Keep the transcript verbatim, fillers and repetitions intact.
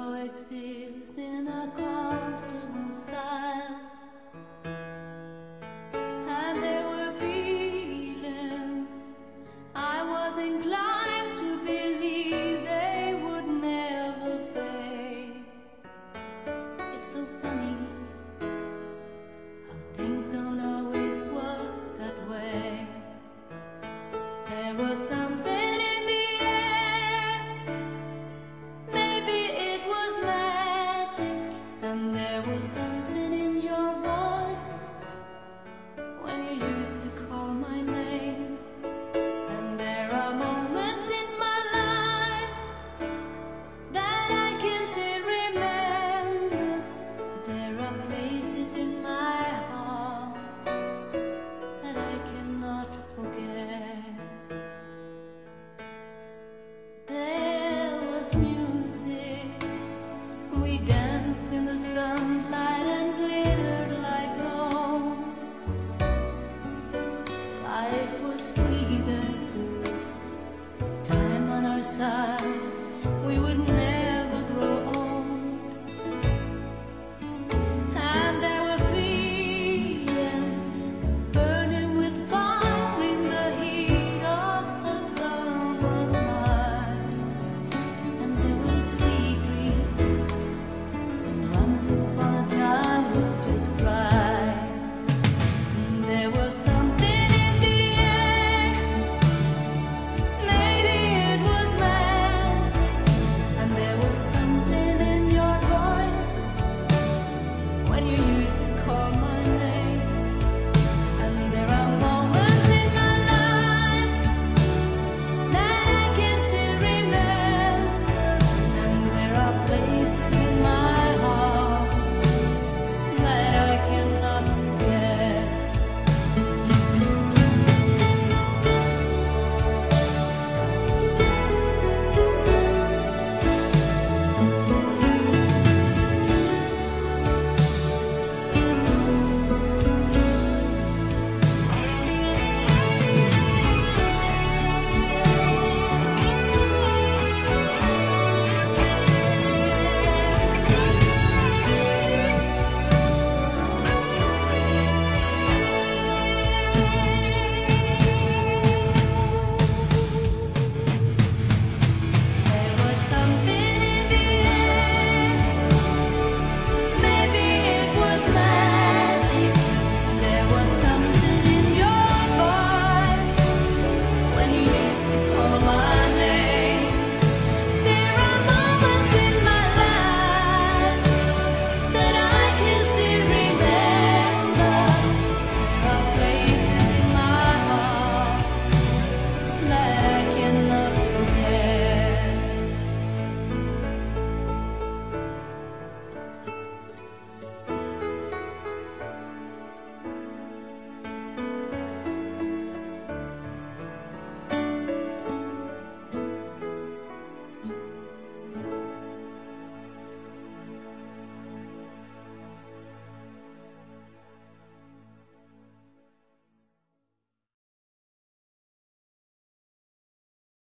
coexist in a comfortable style. And there were feelings I was inclined to believe they would never fade. It's so funny how things don't always work that way. There was something in the air, maybe it was magic, and there was something in your voice when you used to call my name. And there are moments in my life that I can still remember. There are places in my heart that I cannot forget. There was music, we danced in the sunlight and glittered like gold. Life was free then, time on our side, we would never grow old. And there were feelings burning with fire in the heat of a summer night. And there were sweet dreams and once upon